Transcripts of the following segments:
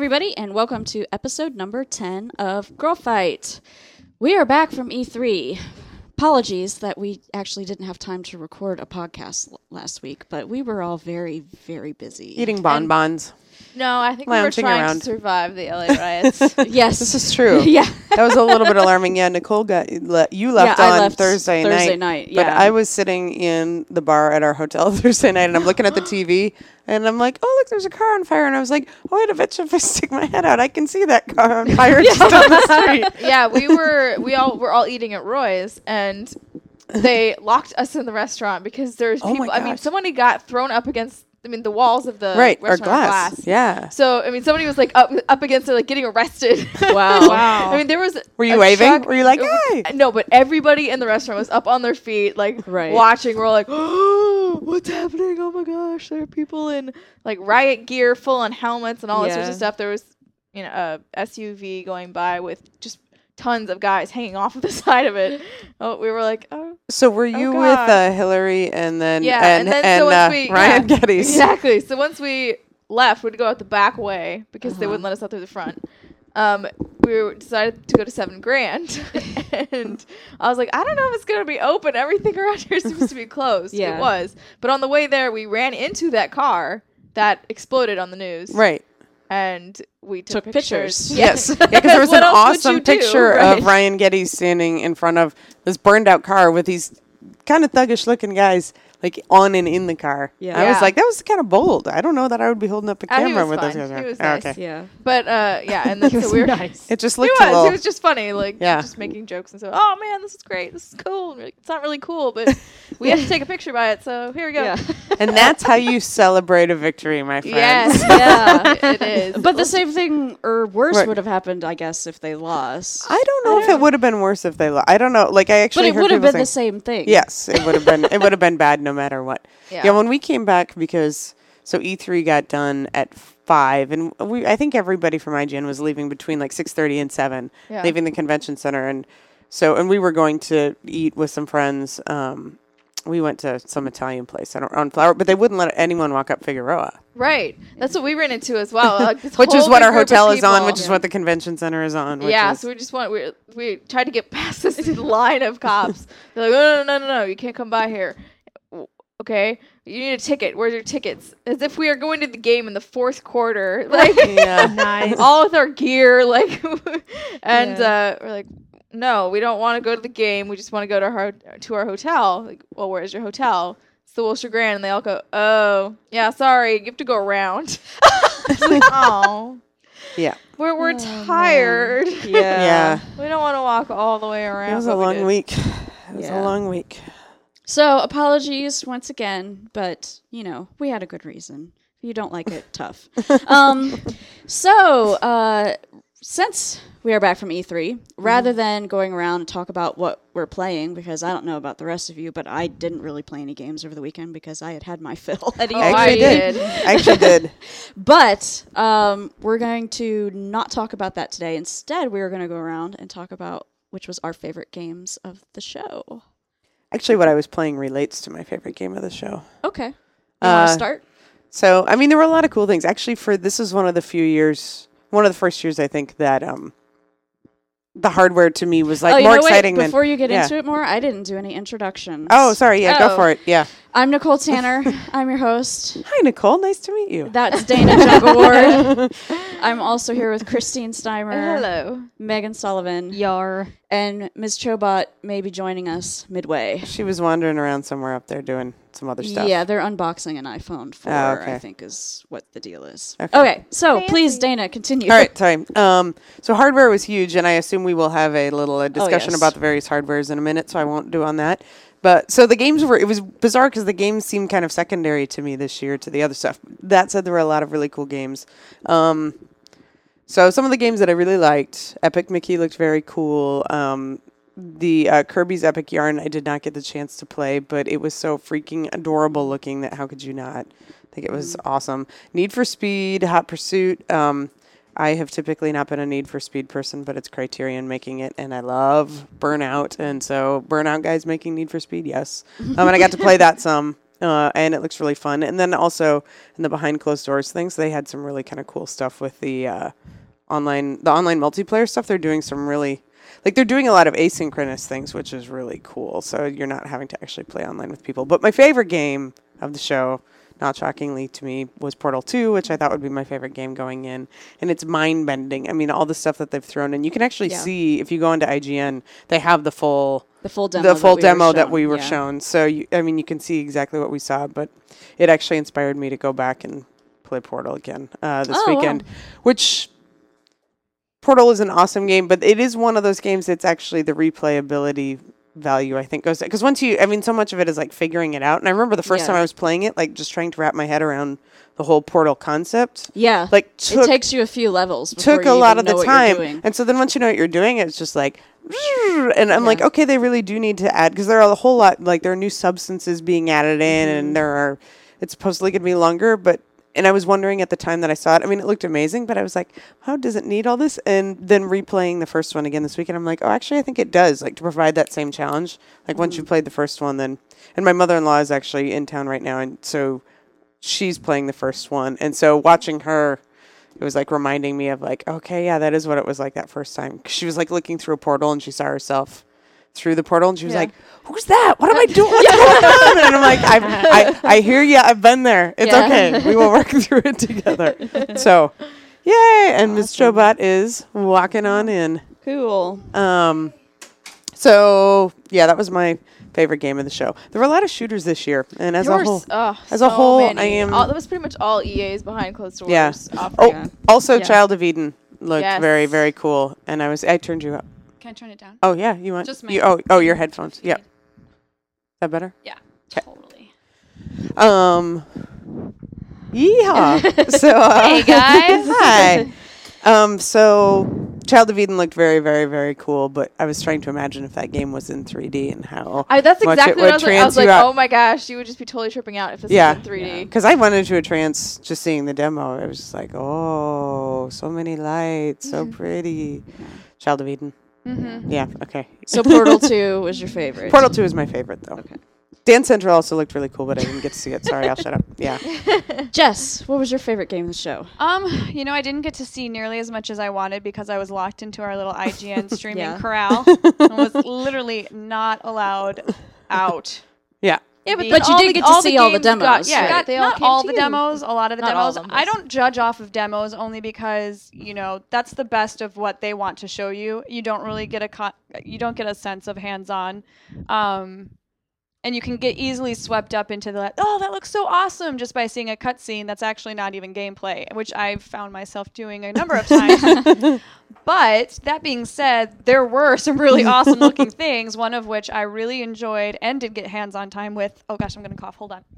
everybody, and welcome to episode number 10 of Girl Fight. We are back from E3. Apologies that we actually didn't have time to record a podcast last week, but we were all very, very busy. Eating bonbons. No, I think we were trying around. to survive the LA riots. Yes. This is true. Yeah. That was a little bit alarming. Yeah, Nicole you left I on left Thursday night. yeah. But I was sitting in the bar at our hotel Thursday night, and I'm looking at the TV, and I'm like, oh, look, there's a car on fire. And I was like, oh, wait, I bet you if I stick my head out, I can see that car on fire just on the street. Yeah, we were all eating at Roy's, and they locked us in the restaurant because there's Oh my people. I mean, gosh. somebody got thrown up against. The walls of the Right, or restaurant are glass. Yeah. So I mean, somebody was like up against it, like getting arrested. Wow. Wow. I mean, there was. Were you a waving? truck- Were you like, hey? No, but everybody in the restaurant was up on their feet, like Right. watching. We're like, oh, what's happening? Oh my gosh, there are people in like riot gear, full on helmets and all that sorts Yeah. of stuff. There was, a SUV going by with just tons of guys hanging off of the side of it. Oh, we were like, oh. So were you with God. Hillary and then Yeah, and so once we Ryan Geddes? Exactly. So once we left, we'd go out the back way because they wouldn't let us out through the front. We decided to go to 7 Grand, and I was like, I don't know if it's gonna be open. Everything around here seems to be closed. Yeah. It was, but on the way there, we ran into that car that exploded on the news. Right. And we took pictures. Yes. Yeah, because there was What an else would awesome you do, picture right? of Ryan Geddes standing in front of this burned out car with these kind of thuggish looking guys like on and in the car. Yeah. I was Yeah. like, that was kind of bold. I don't know that I would be holding up a He camera was with fine. those guys. He was Oh, nice. okay. Yeah. But yeah, and then so we were nice. It just He looked a was. little. He was just funny, like Yeah. just making jokes and so. Oh man, this is great. This is cool. And we're like, it's not really cool, but we have to take a picture by it. So here we go. Yeah. And that's how you celebrate a victory, my friend. Yes, Yeah. it is. But the same thing or worse Right. would have happened, I guess, if they lost. I don't know if it would have been worse if they lost. I don't know. Like I But actually it heard would have people been the saying- same thing. Yes, it would have been. It would have been bad no matter what. Yeah. Yeah, when we came back because E3 got done at 5, and I think everybody from IGN was leaving between like 6:30 and 7, Yeah. leaving the convention center, and we were going to eat with some friends. We went to some Italian place on Flower, but they wouldn't let anyone walk up Figueroa, Right. That's what we ran into as well. Like, this which is whole what big our group of hotel is on, people. which is what the convention center is on. Which Yeah, is, so we tried to get past this line of cops. They're like, no, you can't come by here. Okay, you need a ticket. Where's your tickets? As if we are going to the game in the 4th quarter, like yeah. Nice. all with our gear, like, and we're like, no, we don't want to go to the game. We just want to go to our hotel. Like, well, where's your hotel? It's the Wilshire Grand, and they all go, oh, yeah, sorry, you have to go around. It's like, oh, Yeah. we're tired. Yeah. We don't want to walk all the way around. It was a but we long did. week. It was Yeah. a long week. So apologies once again, but we had a good reason. If you don't like it, tough. Since we are back from E3, rather than going around and talk about what we're playing, because I don't know about the rest of you, but I didn't really play any games over the weekend because I had my fill at E3. I actually did. I actually did. But we're going to not talk about that today. Instead, we're going to go around and talk about which was our favorite games of the show. Actually, what I was playing relates to my favorite game of the show. Okay. You want to Uh, start? So, I mean, there were a lot of cool things. Actually, this is one of the first years, I think, that the hardware to me was like more exciting than. Before you get yeah. into it more, I didn't do any introductions. Oh, sorry. Yeah, go Oh. for it. Yeah. I'm Nicole Tanner. I'm your host. Hi, Nicole. Nice to meet you. That's Dana Jugaward. I'm also here with Christine Steimer, Hello. Megan Sullivan, Yar. and Ms. Chobot may be joining us midway. She was wandering around somewhere up there doing some other stuff. Yeah, they're unboxing an iPhone 4, Oh, okay. I think is what the deal is. Okay. So Fancy. please, Dana, continue. All right, sorry. So hardware was huge, and I assume we will have a little discussion yes. about the various hardwares in a minute, so I won't do on that. But so the games it was bizarre because the games seemed kind of secondary to me this year to the other stuff. That said, there were a lot of really cool games. So some of the games that I really liked, Epic Mickey looked very cool. The Kirby's Epic Yarn I did not get the chance to play, but it was so freaking adorable looking that how could you not? I think it was awesome. Need for Speed, Hot Pursuit. I have typically not been a Need for Speed person, but it's Criterion making it, and I love Burnout. And so Burnout guys making Need for Speed, yes. And I got to play that some. and it looks really fun. And then also in the behind closed doors things, they had some really kind of cool stuff with the online multiplayer stuff. They're doing some really, like, they're doing a lot of asynchronous things, which is really cool. So you're not having to actually play online with people. But my favorite game of the show, not shockingly to me, was Portal 2, which I thought would be my favorite game going in. And it's mind-bending. I mean, all the stuff that they've thrown in. You can actually see, if you go into IGN, they have the full demo that we were shown. So, you can see exactly what we saw. But it actually inspired me to go back and play Portal again this weekend. Wow. Which, Portal is an awesome game, but it is one of those games that's actually the replayability value, I think, goes, because so much of it is like figuring it out. And I remember the first time I was playing it, like just trying to wrap my head around the whole Portal concept. Yeah. Like it takes you a few levels. Took a lot of the time. And so then once you know what you're doing, it's just like, and I'm like, okay, they really do need to add, because there are a whole lot, like there are new substances being added in, and it's supposedly going to be longer, and I was wondering at the time that I saw it, I mean, it looked amazing, but I was like, how does it need all this? And then replaying the first one again this weekend, I'm like, oh, actually, I think it does, like, to provide that same challenge. Like, once you played the first one, then... And my mother-in-law is actually in town right now, and so she's playing the first one. And so watching her, it was, like, reminding me of, like, okay, yeah, that is what it was like that first time. 'Cause she was, like, looking through a portal, and she saw herself through the portal, and she was like, who's that? What am I doing? What's going on? And I'm like, I hear you. I've been there. It's okay. We will work through it together. So, yay. And Ms. Jobot is walking on in. Cool. So, yeah, that was my favorite game of the show. There were a lot of shooters this year. And as a whole, many. That was pretty much all EA's behind closed doors. Yeah. Also, Child of Eden looked very, very cool. And I turned you up. Can I turn it down? Oh, yeah. You want? Just me. Your headphones. Yep. Is that better? Yeah, totally. Yeehaw. So, hey, guys. Hi. So, Child of Eden looked very, very, very cool, but I was trying to imagine if that game was in 3D and how that's exactly what I was like. I was like, out. oh my gosh, you would just be totally tripping out if this was in 3D. Because I went into a trance just seeing the demo. It was just like, oh, so many lights, so pretty. Child of Eden. Mm-hmm. Yeah, okay. So Portal 2 was your favorite. Portal 2 is my favorite, though. Okay. Dance Central also looked really cool, but I didn't get to see it. Sorry, I'll shut up. Yeah. Jess, what was your favorite game of the show? I didn't get to see nearly as much as I wanted because I was locked into our little IGN streaming corral and was literally not allowed out. Yeah. Yeah, but you did get to see all the demos. They all came all to the you. demos, a lot of the Not all demos. of them, I don't judge off of demos only because, that's the best of what they want to show you. You don't really get a sense of hands-on. And you can get easily swept up into that looks so awesome just by seeing a cutscene that's actually not even gameplay, which I've found myself doing a number of times. But that being said, there were some really awesome looking things, one of which I really enjoyed and did get hands-on time with. Oh gosh, I'm going to cough. Hold on.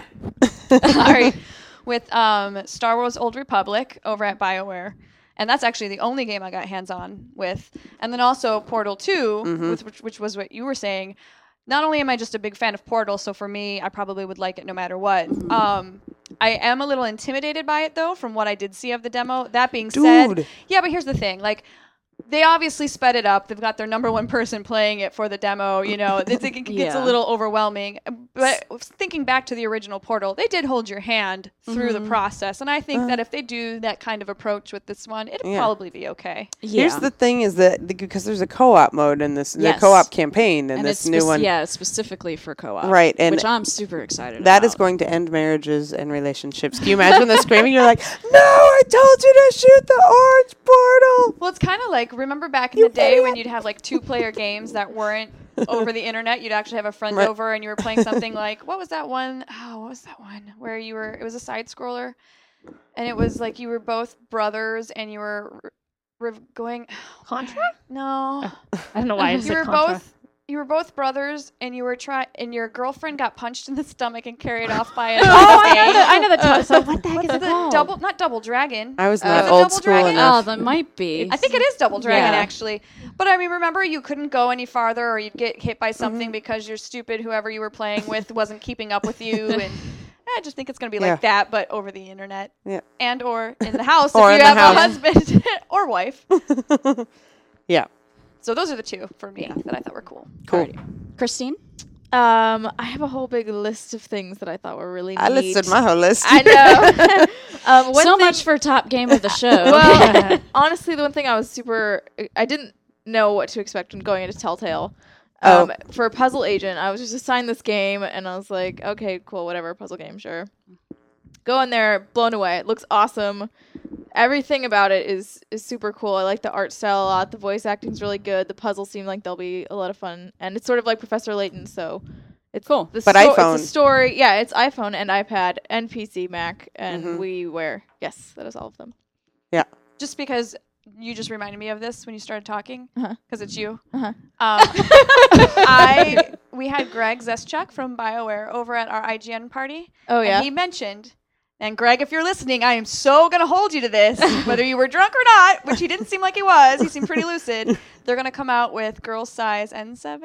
Sorry. With Star Wars Old Republic over at BioWare. And that's actually the only game I got hands-on with. And then also Portal 2, which was what you were saying. Not only am I just a big fan of Portal, so for me, I probably would like it no matter what. I am a little intimidated by it, though, from what I did see of the demo. That being said, yeah, but here's the thing. Like, they obviously sped it up. They've got their number one person playing it for the demo. It gets a little overwhelming. But thinking back to the original Portal, they did hold your hand through the process. And I think that if they do that kind of approach with this one, it'll probably be okay. Yeah. Here's the thing is that because there's a co-op mode in this, the co-op campaign and this new one. Yeah, specifically for co-op. Right. And which I'm super excited about. That is going to end marriages and relationships. Can you imagine the screaming? You're like, no, I told you to shoot the orange portal. Well, it's kind of like, remember back in the day when you'd have like 2-player games that weren't over the internet? You'd actually have a friend over and you were playing something like, what was that one? Where it was a side scroller and it was like you were both brothers and you were going Contra? No. I don't know why I said Contra. You were both brothers, and and your girlfriend got punched in the stomach and carried off by a. I know the so what the heck is it called? Not Double Dragon. I was not old school enough. Oh, that might be. I think it is Double Dragon actually. But I mean, remember you couldn't go any farther, or you'd get hit by something because you're stupid. Whoever you were playing with wasn't keeping up with you, and I just think it's going to be like that, but over the internet, and or in the house if you have a husband or wife. Yeah. So those are the two for me that I thought were cool. Cool. Alrighty. Christine? I have a whole big list of things that I thought were really I neat. listed my whole list. I know. One So thing- much for top game of the show. Well, honestly, the one thing I didn't know what to expect when going into Telltale. For a puzzle agent, I was just assigned this game, and I was like, okay, cool, whatever, puzzle game, sure. Go in there, blown away. It looks awesome. Everything about it is super cool. I like the art style a lot. The voice acting's really good. The puzzles seem like they'll be a lot of fun, and it's sort of like Professor Layton, so it's Cool. But iPhone. It's a story. Yeah, it's iPhone and iPad and PC, Mac, and WiiWare. Yes, that is all of them. Yeah. Just because you just reminded me of this when you started talking, because it's you. Uh-huh. We had Greg Zeschuk from BioWare over at our IGN party. Oh, yeah? And he mentioned, and Greg, if you're listening, I am so going to hold you to this, whether you were drunk or not, which he didn't seem like he was. He seemed pretty lucid. They're going to come out with girl size N7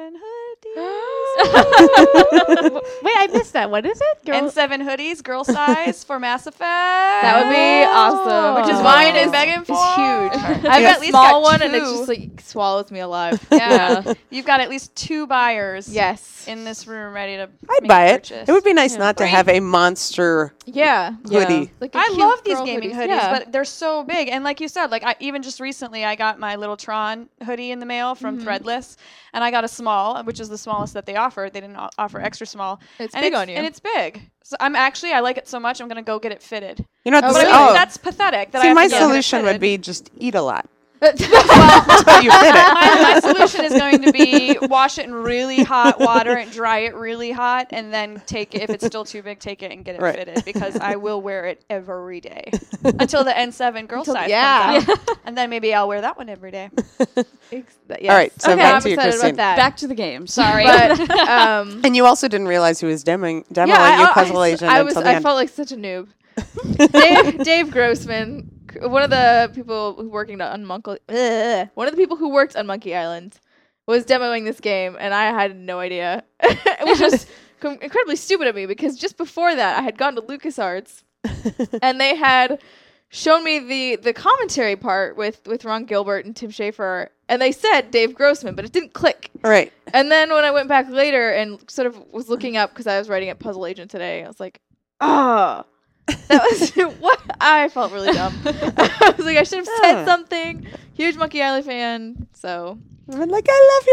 hoodies. Wait, I missed that. What is it? Girl- N7 hoodies, girl size for Mass Effect. That would be awesome. Which is Oh. mine Is is begging It's for. huge. I've I've got at least small got one, and it two. just like swallows me alive. Yeah. You've got at least 2 buyers Yes. in this room ready to I'd make buy a it. purchase. It would be nice not to Right? have a monster Yeah. hoodie. Like a I cute love these girl gaming hoodies. hoodies, Yeah. but they're so big. And like you said, like even just recently, I got my little Tron hoodie in the mail from Threadless, and I got a small, which is the smallest that they offered. They didn't offer extra small. It's and big on you. and it's big. So I like it so much. I'm gonna go get it fitted. You know, Oh, this, really? That's pathetic. That I see, have my to go get it solution would fitted. be just eat a lot. But That's how you fit it. my solution is going to be wash it in really hot water and dry it really hot, and then take it. If it's still too big, take it and get it Right. fitted, because I will wear it every day until the N7 girl size yeah. comes out, and then maybe I'll wear that one every day. yes. All right, so okay, back I'm to you, excited Christine. about that. Back to the game. Sorry. But And you also didn't realize who was demoing yeah, your puzzle agent until the I end. felt like such a noob. Dave Grossman, one of the people who working on one of the people who worked on Monkey Island, was demoing this game, and I had no idea, which was incredibly stupid of me, because just before that, I had gone to LucasArts, and they had shown me the commentary part with Ron Gilbert and Tim Schafer, and they said Dave Grossman, but it didn't click. Right. And then when I went back later and sort of was looking up, because I was writing at Puzzle Agent today, I was like, oh, that was what I felt really dumb. I was like, I should have said something. Huge Monkey Island fan, so I'm like,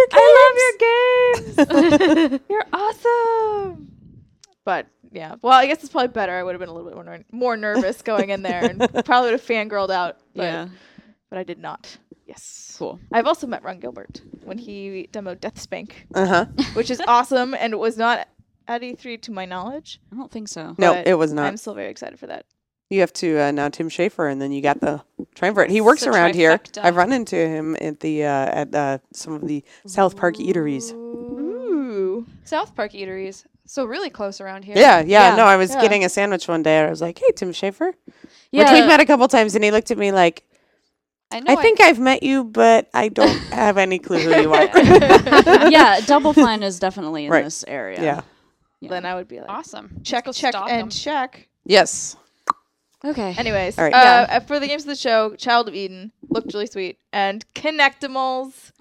I love your games. I love your games. You're awesome. But yeah, well, I guess it's probably better. I would have been a little bit more nervous going in there, and probably would have fangirled out. But, Yeah. but I did not. Yes. Cool. I've also met Ron Gilbert when he demoed Deathspank, Uh-huh. which is awesome, and it was not at E3 to my knowledge. I don't think so. No, But it was not. I'm still very excited for that. You have to now Tim Schafer, and then you got the triumvirate. He works It's a around here. trifecta. I've run into him at the some of the South Park eateries. Ooh. South Park eateries, so really close around here. Yeah. Yeah. No, I was Yeah. getting a sandwich one day, and I was like, "Hey, Tim Schafer." Yeah. Which we've met a couple times, and he looked at me like, I know. "I think I've met you, but I don't have any clue who you are." Yeah, Double Fine is definitely in Right. this area. Yeah. Then I would be like, awesome. check, Let's go check, stalk and 'em. check. Yes. Okay. Anyways, All right. for the games of the show, Child of Eden looked really sweet, and Connectimals.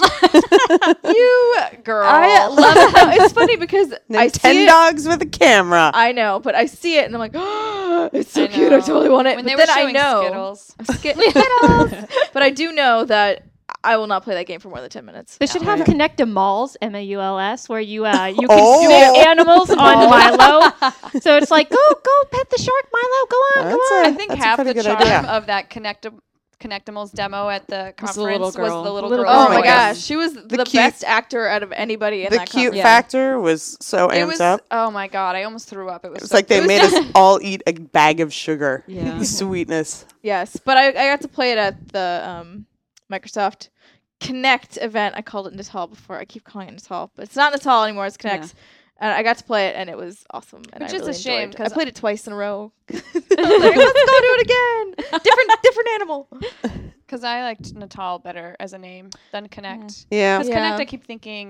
You girl. I love it. It's funny because I see Ten it. dogs with a camera. I know, but I see it and I'm like, oh, it's so I cute. I know. totally want it. When but they then were I showing know Skittles. Skittles. But I do know that I will not play that game for more than 10 minutes. They should have Connectimals, MAULS, where you you Oh. can get animals on Milo. So it's like, go pet the shark, Milo. Go on, go That's on. I think That's a half pretty the good charm idea. of that Connectimals demo at the Was conference the little was girl. the little Little girl. girl. Oh my my gosh. gosh, she was the cute- best actor out of anybody in The that cute company. factor was so It amped was. up. Oh my god! I almost threw up. It was. It was so like they good. made us all eat a bag of sugar. Yeah. Sweetness. Yes, but I got to play it at the Microsoft Connect event. I called it Natal before. I keep calling it Natal, but it's not Natal anymore. It's Connect. Yeah. And I got to play it, and it was awesome. And Which I is really a shame, enjoyed it. I 'cause- played it twice in a row. I was like, let's go do it again. Different animal. Because I liked Natal better as a name than Connect. Yeah. Because Yeah. Connect, I keep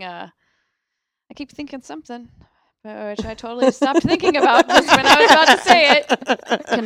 thinking something, which I totally stopped thinking about just when I was about to say it.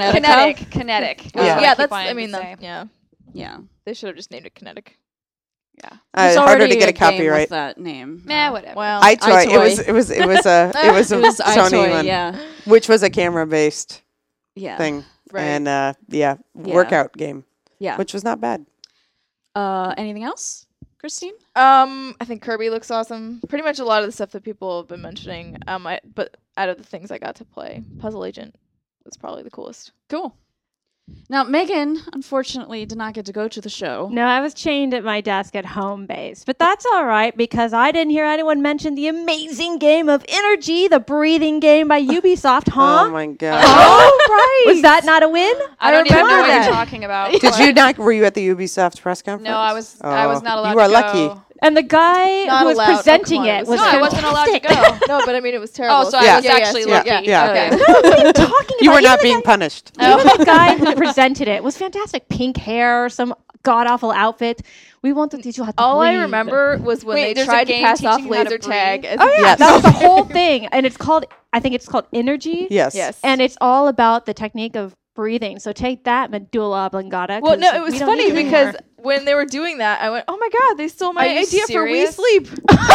Kinetica? Kinetic. Yeah. Yeah, that's. I mean, yeah. Yeah. They should have just named it Kinetic. There's harder already to get a game copyright. with that name. Meh, whatever. Well, iToy. iToy. It was a It was Sony iToy, one, yeah. which was a camera based Yeah. thing, right. and workout game, Yeah. which was not bad. Anything else, Christine? I think Kirby looks awesome. Pretty much a lot of the stuff that people have been mentioning. But out of the things I got to play, Puzzle Agent was probably the coolest. Cool. Now, Megan, unfortunately, did not get to go to the show. No, I was chained at my desk at home base. But that's all right because I didn't hear anyone mention the amazing game of Energy, the breathing game by Ubisoft, huh? Oh my god! Oh, right. Was that not a win? I don't even know remember what that. you're talking about. Did you not? Were you at the Ubisoft press conference? No, I was not allowed You are to lucky. go. And the guy Not who was allowed. Oh, presenting come on, it was No, I wasn't allowed to fantastic. go. No, but I mean, it was terrible. Oh, so Yeah. I was actually lucky. Yeah. Okay. Okay. What are you talking about? You were Even not the being guy- punished. Even the guy who presented it was fantastic. Pink hair, some god awful outfit. We want to teach you how to All I breathe. remember was when Wait, they there's a tried to game pass off teaching you how to laser tag. breathe? As Oh yeah, Yes. that was the whole thing, and I think it's called Energy. Yes. Yes. And it's all about the technique of breathing. So take that, medulla oblongata. Well, 'cause no, it was we don't funny need it because anymore. when they were doing that, I went, "Oh my god, they stole my Are you idea for We serious? Sleep."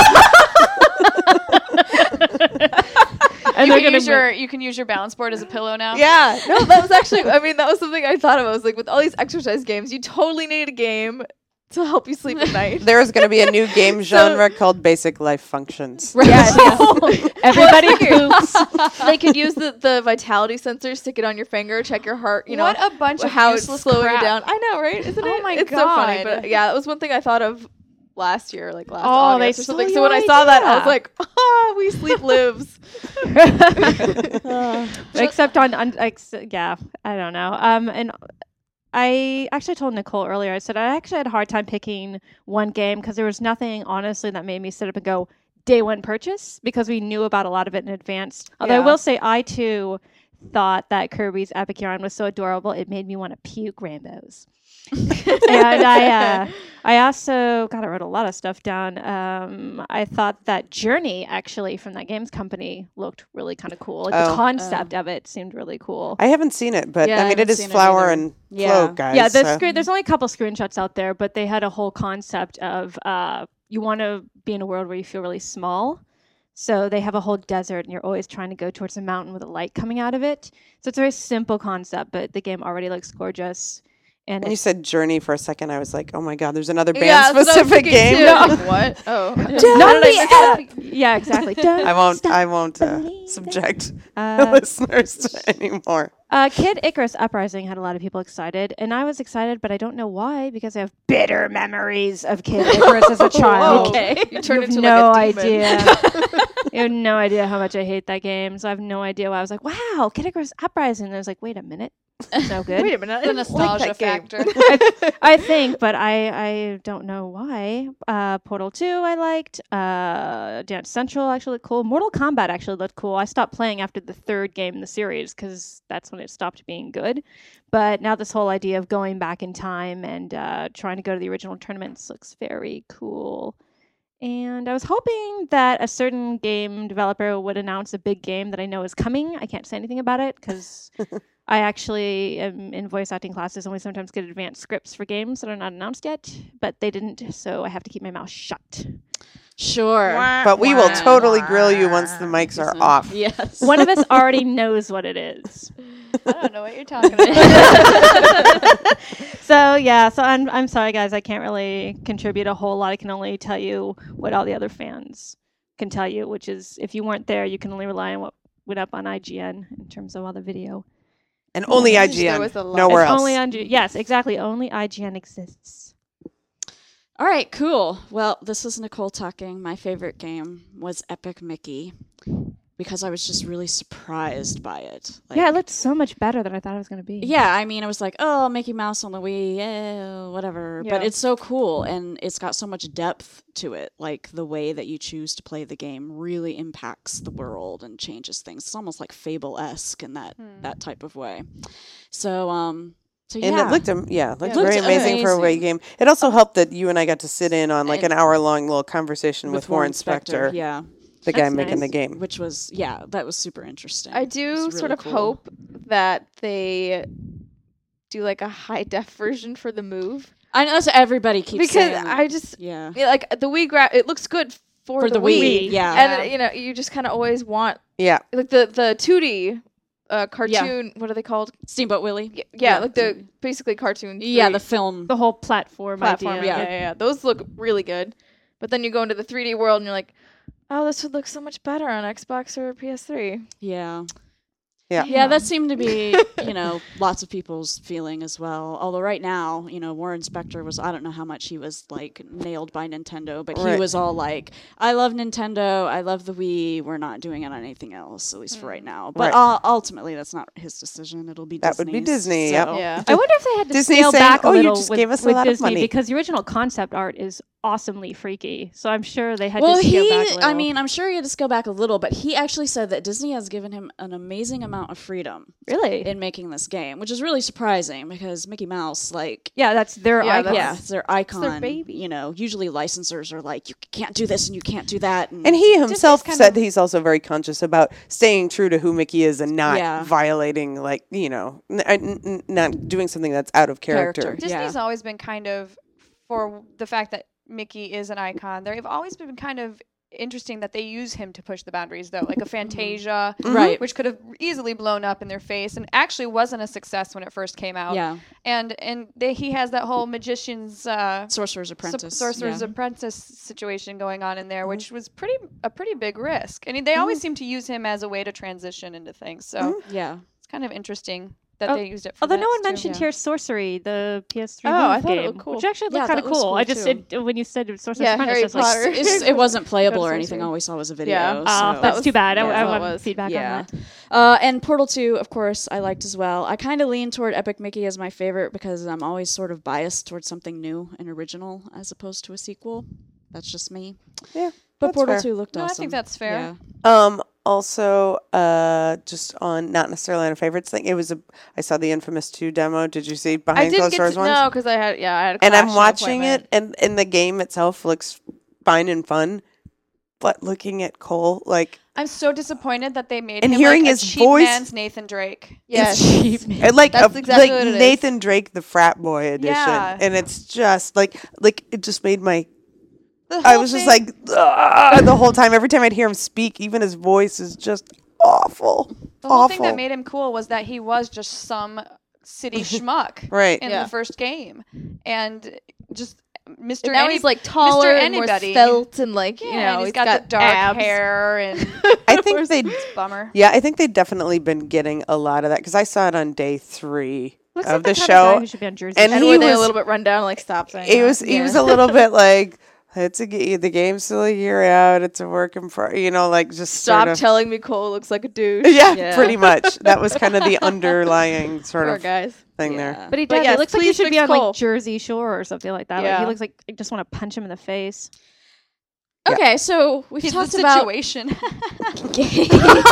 And You can use your balance board as a pillow now. Yeah, no, that was actually. I mean, that was something I thought of. I was like, with all these exercise games, you totally need a game to help you sleep at night. There's going to be a new game genre called Basic Life Functions. Yes. everybody poops. They could use the vitality sensor, stick it on your finger, check your heart. You know What a bunch of how it's useless slowing crap. you down. I know, right? Isn't Oh it? my It's so funny. God. But yeah, that was one thing I thought of last year, like last Oh, they August or stole something. So your when I saw that, I was idea. like, We Sleep lives. Except yeah, I don't know. And I actually told Nicole earlier, I said I actually had a hard time picking one game because there was nothing, honestly, that made me sit up and go, day one purchase, because we knew about a lot of it in advance. Although I Yeah. will say, I too thought that Kirby's Epic Yarn was so adorable, it made me want to puke rainbows. And I also, God, I wrote a lot of stuff down. I thought that Journey, actually, from that games company looked really kind of cool. Like the Oh. concept of it seemed really cool. I haven't seen it, but Yeah, I I mean, haven't it is seen it flour either. and Yeah. flow, guys. Yeah, so- there's only a couple screenshots out there, but they had a whole concept of you want to be in a world where you feel really small. So they have a whole desert, and you're always trying to go towards a mountain with a light coming out of it. So it's a very simple concept, but the game already looks gorgeous. And When you it's said Journey for a second, I was like, oh my God, there's another Yeah, that's what I was band-specific thinking game. too. Like, what? Oh. Not How did I the miss that? yeah, exactly. I won't believing. subject the Uh, listeners to anymore. Kid Icarus Uprising had a lot of people excited, and I was excited, but I don't know why, because I have bitter memories of Kid Icarus as a child. Okay. You turned have into no like a demon. idea. You have no idea how much I hate that game. So I have no idea why I was like, "Wow, Kid Icarus Uprising." And I was like, "Wait a minute, it's no good." Wait a minute. I The didn't like nostalgia that game. factor. I think, but I don't know why. Portal 2 I liked. Dance Central actually looked cool. Mortal Kombat actually looked cool. I stopped playing after the third game in the series because that's when it stopped being good. But now this whole idea of going back in time and trying to go to the original tournaments looks very cool. And I was hoping that a certain game developer would announce a big game that I know is coming. I can't say anything about it because I actually am in voice acting classes and we sometimes get advanced scripts for games that are not announced yet, but they didn't, so I have to keep my mouth shut. Sure. But we will totally grill you once the mics are off. Yes. One of us already knows what it is. I don't know what you're talking about. So yeah, so I'm sorry guys, I can't really contribute a whole lot. I can only tell you what all the other fans can tell you, which is if you weren't there, you can only rely on what went up on IGN in terms of all the video. And only There IGN, was a lot. nowhere It's else. only on yes, exactly. Only IGN exists. All right, cool. Well, this is Nicole talking. My favorite game was Epic Mickey because I was just really surprised by it. Like, Yeah, it looked so much better than I thought it was going to be. yeah, I mean, I was like, oh, Mickey Mouse on the Wii, yeah, whatever. But Yeah. it's so cool, and it's got so much depth to it. Like, the way that you choose to play the game really impacts the world and changes things. It's almost like Fable-esque in that type of way. So, And yeah. it looked, looked Looked very amazing for a Wii amazing. game. It also helped that you and I got to sit in on like And- an hour-long little conversation with Warren Spector, Yeah. the guy That's making nice. the game. Which was, yeah, that was super interesting. I It do was sort really of cool. hope that they do like a high def version for the Move. I know that's what everybody keeps because saying. I just yeah. like the Wii it looks good for the Wii, yeah. and you just kind of always want Yeah. like the 2D cartoon. What are they called? Steamboat Willie. Yeah, like the basically cartoon. Yeah, 3D the film. The whole platform platform. idea. Yeah. Those look really good. But then you go into the 3D world and you're like, oh, this would look so much better on Xbox or PS3. Yeah. Yeah. Yeah, that seemed to be, lots of people's feeling as well. Although right now, Warren Spector was, I don't know how much he was, like, nailed by Nintendo, but he was all like, I love Nintendo, I love the Wii, we're not doing it on anything else, at least for right now. But ultimately, that's not his decision. It'll be Disney's. That would be Disney, so. yep. Yeah. I wonder if they had to Disney's scale saying, back a "Oh, you little just with, gave us a with lot of Disney money." because the original concept art is awesomely freaky. So I'm sure they had Well, to scale back a little. I'm sure he had to scale back a little, but he actually said that Disney has given him an amazing amount of freedom Really? in making this game, which is really surprising because Mickey Mouse, like, Yeah, that's their icon. yeah, it's their icon. their baby. Usually licensors are like, you can't do this and you can't do that. And he himself kind said of- he's also very conscious about staying true to who Mickey is and not Yeah. violating, like, not doing something that's out of character. Disney's always been kind of, for the fact that Mickey is an icon, they've always been kind of interesting that they use him to push the boundaries, though. Like a Fantasia, Right. which could have easily blown up in their face and actually wasn't a success when it first came out. Yeah. And he has that whole magician's Sorcerer's Apprentice. Sorcerer's yeah. Apprentice situation going on in there, which was a pretty big risk. And they always seem to use him as a way to transition into things. So Yeah. it's kind of interesting that they used it for Although that no one too. mentioned here Sorcery, the PS3 Oh, Move I thought it game, looked cool. which actually Yeah, looked kind that of looks cool. cool, I just too. when you said Sorcerer's Yeah, Apprentice, Harry I was like, Potter. It wasn't playable or Sorcery. anything. All we saw was a video. Yeah. So. that's was- too bad. yeah, I that's what it want was. feedback Yeah. on that. And Portal 2, of course, I liked as well. I kind of lean toward Epic Mickey as my favorite because I'm always sort of biased towards something new and original as opposed to a sequel. That's just me. Yeah, But that's Portal fair. 2 looked No, I awesome. think that's fair. Yeah. Also, just on not necessarily on a favorites thing, I saw the Infamous 2 demo. Did you see I behind didn't closed get doors to ones? know because I had a And I'm Clash watching appointment. it, and the game itself looks fine and fun. But looking at Cole, like, I'm so disappointed that they made And him hearing like his a cheap voice- man's Nathan Drake. Yes. and like That's exactly what it is. Nathan Drake, the frat boy edition, Yeah. and it's just like it just made my. The I whole was just thing- like "Ugh," the whole time. Every time I'd hear him speak, even his voice is just awful. the whole awful. thing that made him cool was that he was just some city schmuck Right. in Yeah. the first game, and just Mr. And now Any- he's like taller Mr. and more Anybody. felt and like Yeah, and he's got the dark abs. hair and I think they. bummer. Yeah, I think they've definitely been getting a lot of that because I saw it on day 3 Looks of like the kind of guy show. who should be on Jersey And And he were they a was- little bit run down? Like stop saying He that. was a little bit like the game's still a year out. It's a work in progress. Like just Stop sort of, telling me Cole looks like a douche. Yeah, pretty much. That was kind of the underlying sort Poor of guys. thing there. Yeah. But he But does. yes, It looks like he please should be fix on Cole. like Jersey Shore or something like that. Like, Yeah. he looks like I just want to punch him in the face. Okay, so we've He's talked the about situation. games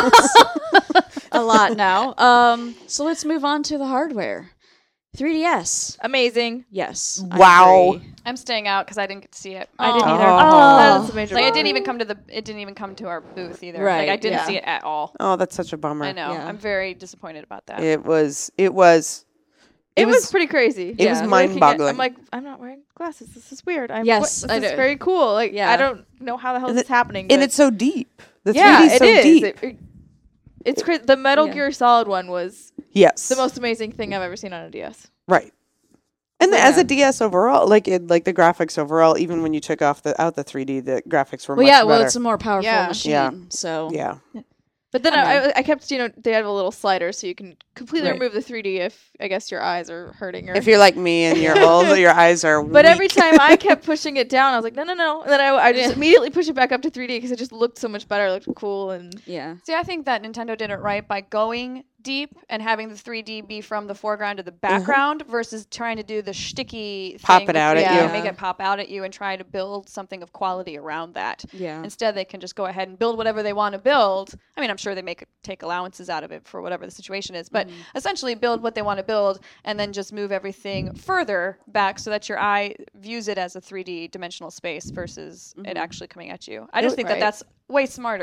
a lot now. So let's move on to the hardware. 3DS. Amazing. Yes. I Wow. agree. I'm staying out because I didn't get to see it. I didn't Oh. either. That is a major Like it bummer. didn't even come to it didn't even come to our booth either. Right, Like I didn't yeah. see it at all. Oh, that's such a bummer. I know. Yeah. I'm very disappointed about that. It was It was pretty crazy. it was Looking at- mind-boggling. I'm like, I'm not wearing glasses. This is weird. Yes, this I is do. very cool. Like, Yeah. I don't know how the hell And this is happening. and but it's so deep. The 3D yeah, is it so is. deep. It's crazy. The Metal Yeah. Gear Solid one was Yes. the most amazing thing I've ever seen on a DS. right. And So, as yeah. a DS overall, like the graphics overall, even when you took out the 3D, the graphics were Well, much yeah, better. well, it's a more powerful Yeah. machine. Yeah. So yeah. But then I I kept, they have a little slider so you can completely Right. remove the 3D if, I guess, your eyes are hurting. Or If you're like me and you're old, your eyes are But weak. every time I kept pushing it down, I was like, no. And then I just immediately push it back up to 3D because it just looked so much better. It looked cool. And yeah. See, I think that Nintendo did it right by going deep and having the 3D be from the foreground to the background versus trying to do the shticky Pop thing it with out at 3D you. and make it pop out at you and try to build something of quality around that. Yeah. Instead, they can just go ahead and build whatever they want to build. I mean, I'm sure they take allowances out of it for whatever the situation is, but essentially build what they want to build and then just move everything further back so that your eye views it as a 3D dimensional space versus it actually coming at you. I just think Right. that that's way smarter.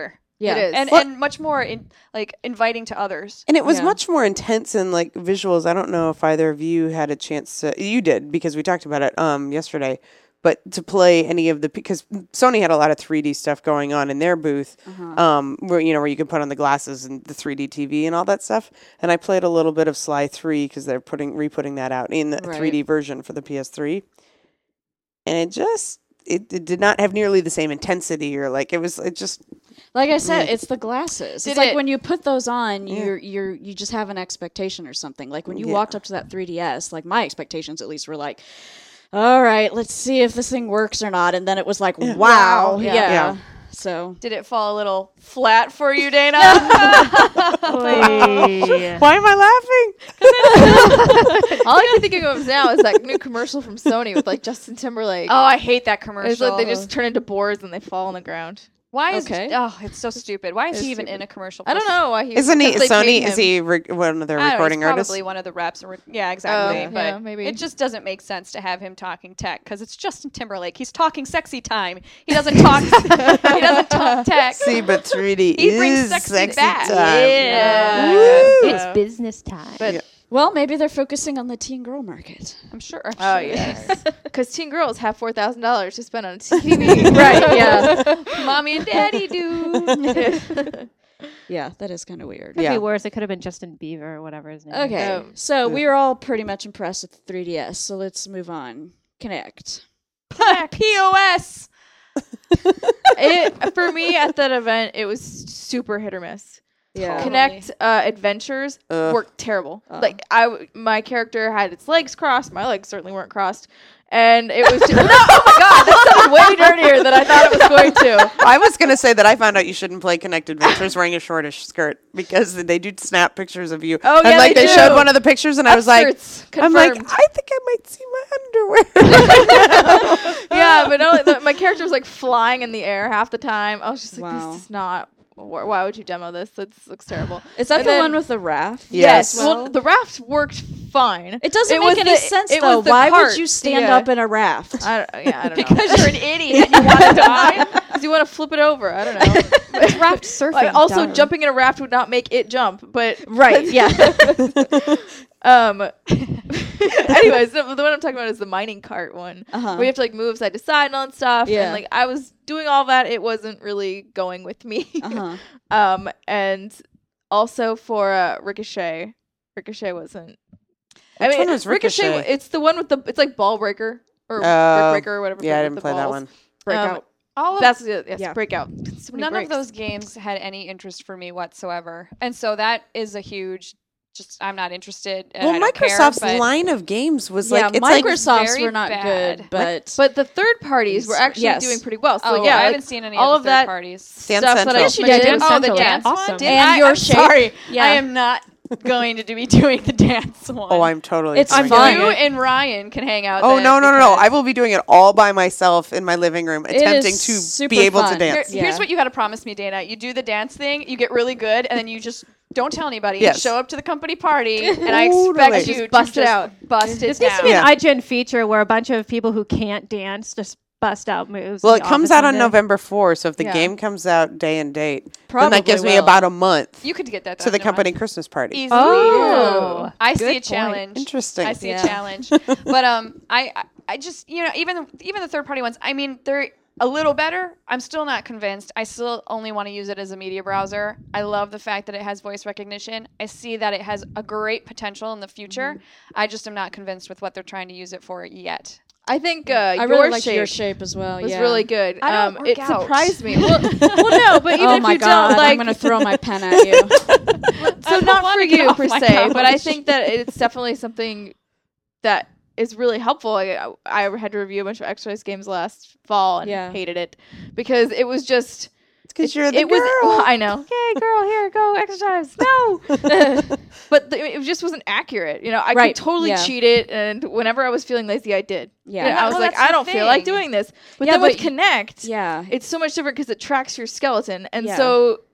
Yeah. It is. and much more inviting to others. And it was Yeah. much more intense in like visuals. I don't know if either of you had a chance to. You did because we talked about it yesterday. But to play any of because Sony had a lot of 3D stuff going on in their booth, where you could put on the glasses and the 3D TV and all that stuff. And I played a little bit of Sly 3 because they're re-putting that out in the 3D version for the PS3, and it did not have nearly the same intensity or like it just. Like I said, it's the glasses. It's Did like it- when you put those on, you just have an expectation or something. Like when you walked up to that 3DS, like my expectations at least were like, all right, let's see if this thing works or not. And then it was like, wow. Yeah. So Did it fall a little flat for you, Dana? Oy. Why am I laughing? All I can think of now is that new commercial from Sony with like Justin Timberlake. Oh, I hate that commercial. It's like they just turn into boards and they fall on the ground. Why is Okay. it's so stupid. Why is he even stupid. in a commercial? I don't know why he Isn't he? because they paid Sony? Is him. he one of their I don't know, recording he's artists? probably one of the reps. Yeah, exactly. Oh, but yeah, maybe. it just doesn't make sense to have him talking tech because it's Justin Timberlake. He's talking sexy time. He doesn't talk. He doesn't talk tech. See, but 3D He brings is sexy back. time. Yeah. Woo! It's business time. But well, maybe they're focusing on the teen girl market. I'm sure. oh yes, because teen girls have $4,000 to spend on a TV. Right, yeah. Mommy and Daddy do. Yeah, that is kind of weird. Could Yeah. be worse. It could have been Justin Bieber or whatever his name is. Okay, so we were all pretty much impressed with the 3DS, so let's move on. Connect. POS. For me at that event, it was super hit or miss. Yeah. Connect Adventures worked terrible. Like my character had its legs crossed. My legs certainly weren't crossed, and it was just, no. Oh my god, that sounded way dirtier than I thought it was going to. I was going to say that I found out you shouldn't play Connect Adventures wearing a shortish skirt because they do snap pictures of you. Oh, and yeah, like they showed do. one of the pictures, and I was like, Upskirts, I'm like, confirmed. I think I might see my underwear. Yeah, but not only that, my character was like flying in the air half the time. I was just like, Wow. this is not. Why would you demo this? This looks terrible. Is that And the then- one with the raft? Yes. Well, the raft worked fine. It doesn't It make was any the- sense, it though. was the Why cart. would you stand Yeah. up in a raft? I don't know. Because you're an idiot. You want to die. Because you want to flip it over. I don't know. It's raft surfing. Also, dumb. jumping in a raft would not make it jump, but Right, yeah. anyways, the one I'm talking about is the mining cart one, Uh-huh. where you have to like move side to side and all that stuff. Yeah. And like I was doing all that, it wasn't really going with me. Uh-huh. And also for Ricochet wasn't. Which one was Ricochet? It's the one with it's like Ball Breaker or Oh, Brick Breaker or whatever. Yeah, I with didn't the play that balls. one. Breakout. All of That's it. Yes, Yeah. Breakout. So many None breaks. of those games had any interest for me whatsoever, and so that is a huge. Just I'm not interested. And Well, I don't Microsoft's care, but line of games was Yeah, like, it's like Microsoft's very were not bad. good, but But the third parties were actually Yes. doing pretty well. So Oh, yeah, I like, haven't seen any all of of the that third parties. Dance stuff that Central. I Yes, you mentioned. did. Dance Oh, the Central. dance Awesome. one. Did And I, your I'm shape. sorry. Yeah. I am not going to be doing the dance one. Oh, I'm totally. It's doing fun. it. You and Ryan can hang out. Oh then no. because- I will be doing it all by myself in my living room, attempting is to super be able fun. to dance. Yeah. Here's what you got to promise me, Dana. You do the dance thing, you get really good, and then you just don't tell anybody. Yes. Show up to the company party, and I Totally. expect you Just to bust it just out. bust it This needs to down. be Yeah. an iGen feature where a bunch of people who can't dance just bust out moves. Well, in it the comes office out one on day. November 4th, so if the Yeah. game comes out day and date, then Probably that gives me will. about a month You could get that to done the in a company month. Christmas party. Easily. Oh, I good see a point. challenge. Interesting. I see Yeah. a challenge. But I just even the third party ones. I mean, they're a little better. I'm still not convinced. I still only want to use it as a media browser. I love the fact that it has voice recognition. I see that it has a great potential in the future. I just am not convinced with what they're trying to use it for yet. I think I your really liked shape your shape as well. was yeah. really good. I don't work It out. surprised me. Well, no, but even Oh if my you god! don't like, I'm gonna throw my pen at you. so don't not wanna for get you off per my se, but I couch. think that it's definitely something that is really helpful. I had to review a bunch of exercise games last fall and Yeah. hated it because it was just. It's because you're the It girl. was. I know. Okay, girl, here, go exercise. No, but it just wasn't accurate. You know, I Right, could totally yeah. cheat it, and whenever I was feeling lazy, I did. Yeah. You know, I was Well, like, that's I the don't feel like thing. doing this. But Yeah, then with but Connect, Yeah. it's so much different because it tracks your skeleton, and Yeah. so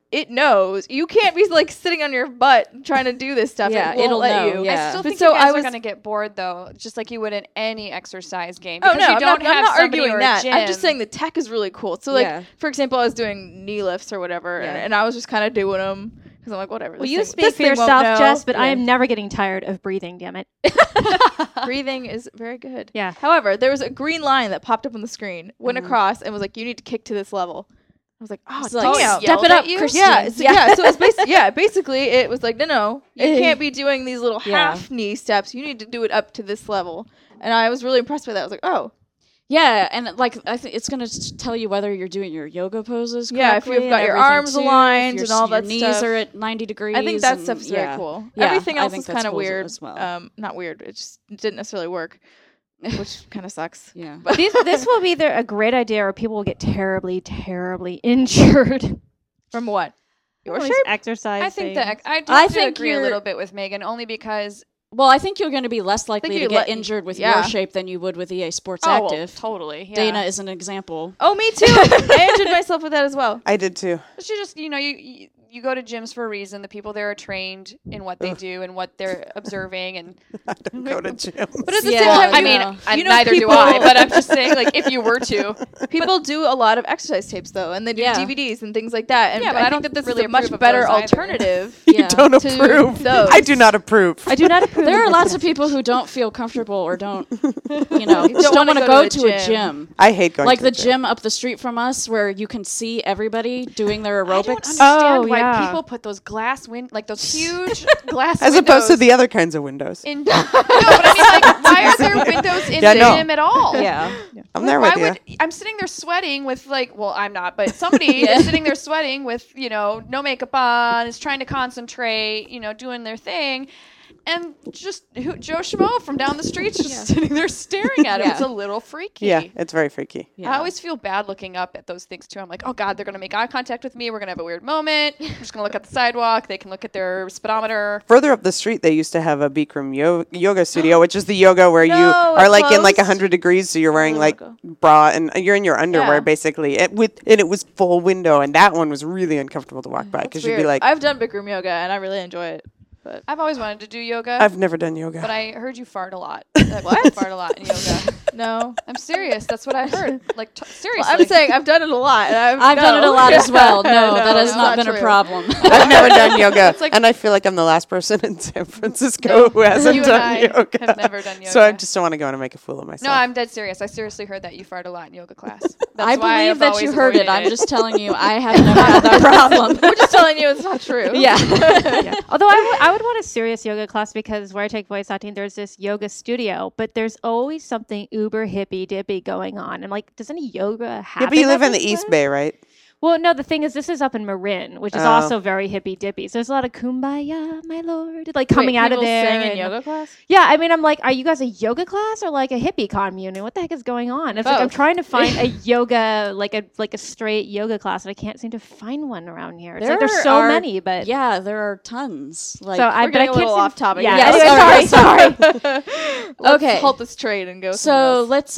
it knows. You can't be like sitting on your butt trying to do this stuff. Yeah, it won't it'll let know, you. yeah. I still But think so you guys I was- are going to get bored, though, just like you would in any exercise game. Oh Because no, you I'm don't not, I'm have not somebody arguing or a that. I'm just gym. saying the tech is really cool. So like, Yeah. for example, I was doing knee lifts or whatever, Yeah. and I was just kind of doing them because I'm like, whatever. Well, this you thing- speak this for thing won't yourself, know. Jess, but I Yeah. am never getting tired of breathing, damn it. Breathing is very good. Yeah. However, there was a green line that popped up on the screen, went across, and was like, "You need to kick to this level." I was like, "Oh, It's like, damn." step it up, Christian. Yeah, so it's basically it was like, no, you can't be doing these little Yeah. half knee steps. You need to do it up to this level. And I was really impressed by that. I was like, oh, Yeah, and like I think it's gonna tell you whether you're doing your yoga poses. Yeah, if correctly you've got and your everything, arms too, if aligned your and all your that knees stuff. are at 90 degrees. I think that and- stuff's yeah. very cool. Yeah, Everything I else think is that's kind of cool weird. as well. Not weird. It just didn't necessarily work, which kind of sucks. Yeah. This will be either a great idea or people will get terribly, terribly injured. From what? Your All shape? these exercise I think things. that I I do think agree a you're- little bit with Megan, only because Well, I think you're going to be less likely to you're get le- injured with yeah. your shape than you would with EA Sports well, Active. totally. Yeah. Dana is an example. Oh, me too. I injured myself with that as well. I did too. But you just you go to gyms for a reason. The people there are trained in what they do and what they're observing, and I don't go to gyms. But at the Yeah, same time, I you mean, know, and you know neither people, do I. But I'm just saying, like, if you were to, people do a lot of exercise tapes though, and they do Yeah. DVDs and things like that. And Yeah, but I I think don't that this really is a much approve of better those either. alternative. You Yeah. don't To approve. those. I do not approve. I do not approve. There are of lots this. of people who don't feel comfortable or don't, you know, just don't wanna want to go go to to a a gym. gym. I hate going Like to the the gym up the street from us where you can see everybody doing their I don't aerobics. understand why yeah. people put those like those huge glass As windows opposed to the other kinds of windows. in. No, but I mean, like, why are there windows in Yeah, the no. gym at all? Yeah. I'm Like, there why with you. would I'm sitting there sweating with well, I'm not, but somebody is sitting there sweating with no makeup on, is trying to concentrate, doing their thing, and just Joe Schmo from down the street's just sitting there staring at him. Yeah. It's a little freaky. Yeah, it's very freaky. Yeah. I always feel bad looking up at those things too. I'm like, oh God, they're gonna make eye contact with me. We're gonna have a weird moment. I'm just gonna look at the sidewalk. They can look at their speedometer. Further up the street, they used to have a Bikram yoga studio, which is the yoga where you No, are it like in like closed? 100 degrees, so you're wearing Oh, like okay. bra and you're in your underwear Yeah. basically. And it was full window, and that one was really uncomfortable to walk by because you'd be Weird. like, I've done Bikram yoga and I really enjoy it. But I've always wanted to do yoga, I've never done yoga. but I heard you fart a lot. What? You fart a lot in yoga. no. I'm serious. That's what I heard. Like seriously. Well, I'm saying I've done it a lot. And I've done it a lot as well. No, No, that has it's not not been a true. problem. I've never done yoga, like- and I feel like I'm the last person in San Francisco who hasn't you done and I yoga. have never done yoga. So I just don't want to go and make a fool of myself. No, I'm dead serious. I seriously heard that you fart a lot in yoga class. That's I why believe I've that you always heard it. avoided I'm just telling you, I have never had that problem. We're just telling you it's not true. Yeah. Although I would want a serious yoga class because where I take voice acting, there's this yoga studio, but there's always something uber hippy dippy going on. I'm like, does any yoga happen? Yeah, but you live at in the this East place? Bay, right? Well, no, the thing is, this is up in Marin, which is Oh. also very hippy dippy. So there's a lot of kumbaya, my lord, like coming out of there. Sing in and- yoga class. Yeah, I mean, I'm like, are you guys a yoga class or like a hippie commune? What the heck is going on? It's like I'm Both. trying to find a yoga, like a straight yoga class, and I can't seem to find one around here. It's like there's so many, but Yeah, there are tons. Like, so I We're but I getting a can't little seem- off topic. Yeah, Yes, anyway, sorry. Let's Okay. halt this trade and go. so let's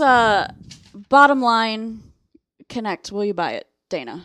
bottom line connect. Will you buy it, Dana?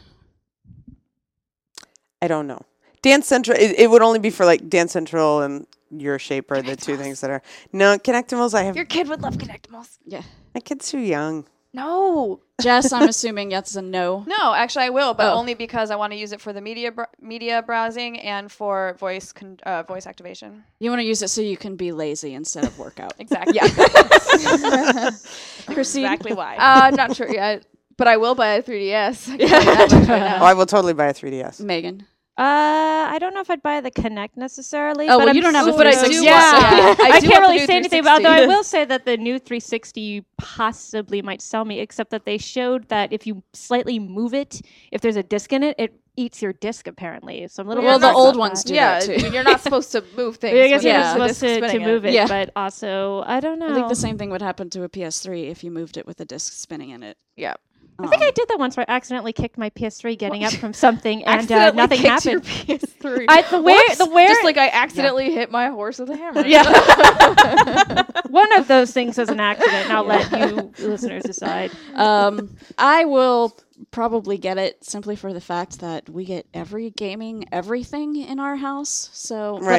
I don't know. Dance Central, it would only be for like Dance Central and Your Shape are the two things that are. No, Connectimals, I have. your kid would love Connectimals. Yeah. My kid's too young. No. Jess, I'm assuming that's a no. No, actually, I will, but Oh. only because I want to use it for the media browsing and for voice activation. You want to use it so you can be lazy instead of workout. Exactly. Christine? Exactly why. Not sure yet, but I will buy a 3DS. I can tell you that much right now. Oh, I will totally buy a 3DS. Megan. I don't know if I'd buy the Connect necessarily. Oh, but well, I'm you don't have a so- but I do 360. want- Yeah, I I do can't want the really new say anything 360. about. Though I will say that the new 360 possibly might sell me, except that they showed that if you slightly move it, if there's a disc in it, it eats your disc apparently. So I'm a little. Well, the nervous old about ones that. do Yeah, that too. you're not supposed to move things. I guess when you're Yeah. the not disc supposed is to spinning move it, Yeah. but also I don't know. I think the same thing would happen to a PS3 if you moved it with a disc spinning in it. Yeah. I think I did that once where I accidentally kicked my PS3 getting up from something and Accidentally nothing kicked happened. Your PS3. The wear Just like I accidentally hit my horse with a hammer. Yeah. One of those things was an accident. And I'll let you listeners decide. I will probably get it simply for the fact that we get everything in our house. So, Right. but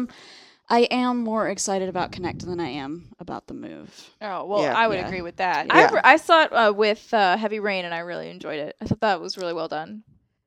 I am more excited about Kinect than I am about the Move. Oh well, Yeah. I would Yeah. agree with that. Yeah. I saw it with Heavy Rain, and I really enjoyed it. I thought that was really well done.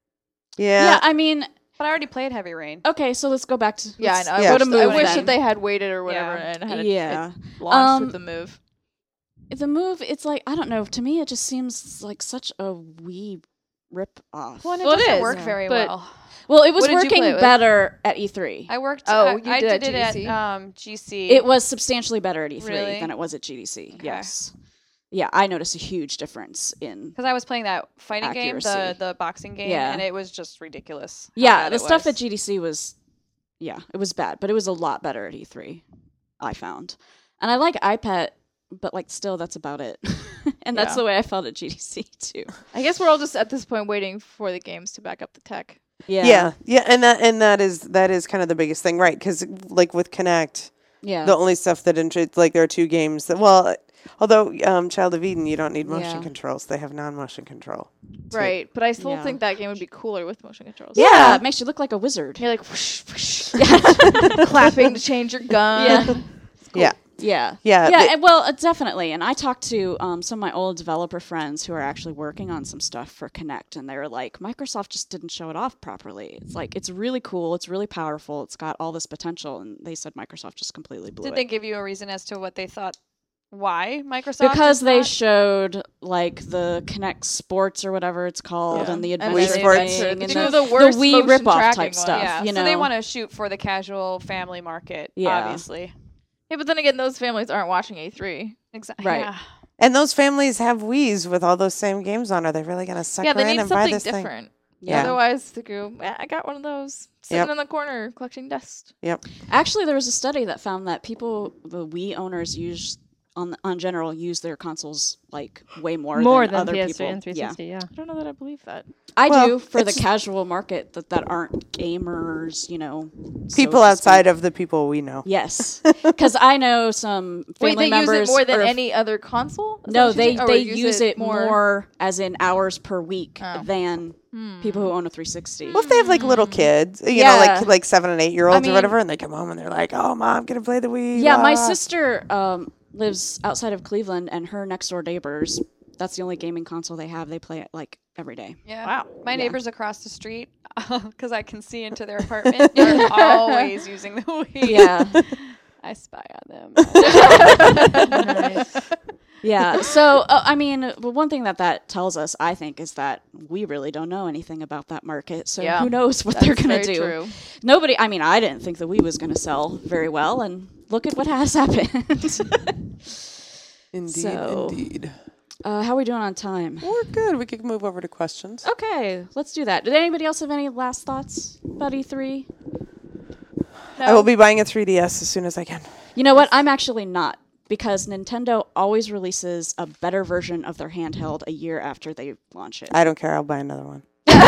Yeah, I mean, But I already played Heavy Rain. okay, so let's go back to Yeah, I let's know. Yeah. I go to wish, Move. I wish then. that they had waited or whatever Yeah. and had it Yeah. launched with Um, the Move. The Move, it's like, I don't know, to me it just seems like such a Wii rip off. Well, and it Well, it doesn't is, work yeah. very but- well. Well, it was What did you working play it with? better at E3. I worked. Oh, you I did at did it GDC? at GC. It was substantially better at E3 Really? than it was at GDC. Okay. Yes. Yeah, I noticed a huge difference in. because I was playing that fighting game, Accuracy. the boxing game, Yeah. and it was just ridiculous. how Yeah, bad the it stuff was. at GDC was, yeah, it was bad, but it was a lot better at E3, I found. And I like iPad, but like still, that's about it. And that's Yeah. the way I felt at GDC too. I guess we're all just at this point waiting for the games to back up the tech. Yeah, and that is kind of the biggest thing, right? Because like with Kinect, Yeah. the only stuff that like there are two games that although Child of Eden, you don't need motion Yeah. controls; they have non-motion control. So- Right, but I still Yeah. think that game would be cooler with motion controls. Yeah, it makes you look like a wizard. You're like whoosh, whoosh, clapping to change your gun. Yeah. Yeah, Yeah. yeah, Yeah, they- and, well, definitely. And I talked to some of my old developer friends who are actually working on some stuff for Kinect, and they were like, Microsoft just didn't show it off properly. It's like, it's really cool, it's really powerful, it's got all this potential, and they said Microsoft just completely blew Did it. they give you a reason as to what they thought? Why Microsoft? Because did they not? showed like the Kinect Sports or whatever it's called, Yeah. and the And adventure Wii Sports. thing, and Two of the the worst Wii motion rip-off tracking type ones. stuff. Yeah, You so know, they want to shoot for the casual family market. Yeah. Obviously. Yeah, but then again, those families aren't watching A3. Exactly. Right. Yeah. and those families have Wii's with all those same games on. Are they really gonna sucker Yeah, they in need and buy something this thing? different. Yeah. Otherwise, they go, I got one of those sitting Yep. in the corner collecting dust. Actually, there was a study that found that the Wii owners on general use their consoles like way more than other PS3 people. and 360. Yeah. I don't know that I believe that. I Well, do for the it's- casual market that aren't gamers, People outside of the people we know. Yes, because I know some family Wait, they use members it more than or- any other console? Is that No, what you're they saying? Or they use it more as in hours per week Oh. than people who own a 360. Well, if they have like little kids, you know, Yeah. like 7 and 8 year olds I mean- or whatever, and they come home and they're like, "Oh, mom, gonna play the Wii." Yeah, my blah." sister lives outside of Cleveland, and her next door neighbors. That's the only gaming console they have. They play it like every day. Yeah. Wow. My Yeah. neighbors across the street, because I can see into their apartment, they're always using the Wii. Yeah. I spy on them. Nice. Yeah. So, I mean, well, one thing that tells us, I think, is that we really don't know anything about that market. So Yeah, who knows what they're That's going to very do? True. Nobody, I mean, I didn't think the Wii was going to sell very well, and look at what has happened. Indeed, So- indeed. How are we doing on time? We're good. We could move over to questions. Okay, let's do that. Did anybody else have any last thoughts about E3? I will be buying a 3DS as soon as I can. You know what? I'm actually not, because Nintendo always releases a better version of their handheld a year after they launch it. I don't care. I'll buy another one.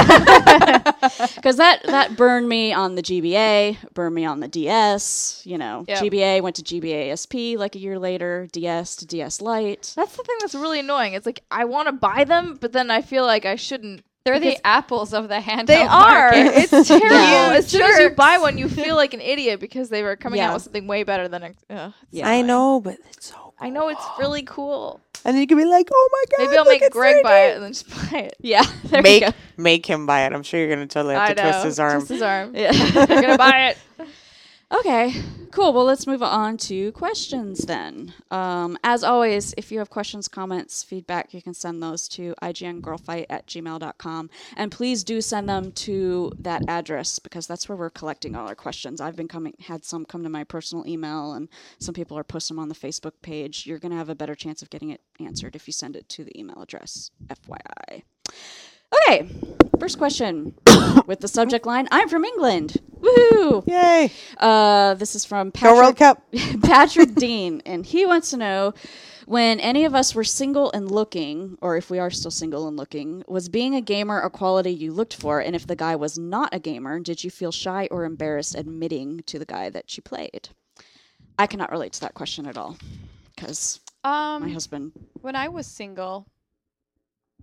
Because that burned me on the GBA, burned me on the DS. You know, Yep. GBA went to GBA SP like a year later, DS to DS Lite. That's the thing that's really annoying. It's like, I want to buy them, but then I feel like I shouldn't. They're Because the apples of the handheld They are. market. It's terrible. Yeah. As soon as you Jerks. buy one, you feel like an idiot because they were coming Yeah. out with something way better than. Yeah. I know, but it's so. I know it's really cool. And then you can be like, "Oh my god!" Maybe I'll look, make it's Greg 3D." buy it and then just buy it. Yeah, there Make you go. make him buy it. I'm sure you're gonna totally have I to know. twist his arm. Twist his arm. Yeah. You're gonna buy it. Okay, cool. Well, let's move on to questions then. As always, if you have questions, comments, feedback, you can send those to igngrlfight@gmail.com. And please do send them to that address, because that's where we're collecting all our questions. I've been had some come to my personal email, and some people are posting them on the Facebook page. You're going to have a better chance of getting it answered if you send it to the email address, FYI. Okay, first question with the subject line, I'm from England. Woohoo! Yay! This is from Go World Patrick, Cup. Patrick Dean, and he wants to know, when any of us were single and looking, or if we are still single and looking, was being a gamer a quality you looked for? And if the guy was not a gamer, did you feel shy or embarrassed admitting to the guy that you played? I cannot relate to that question at all, because my husband... When I was single,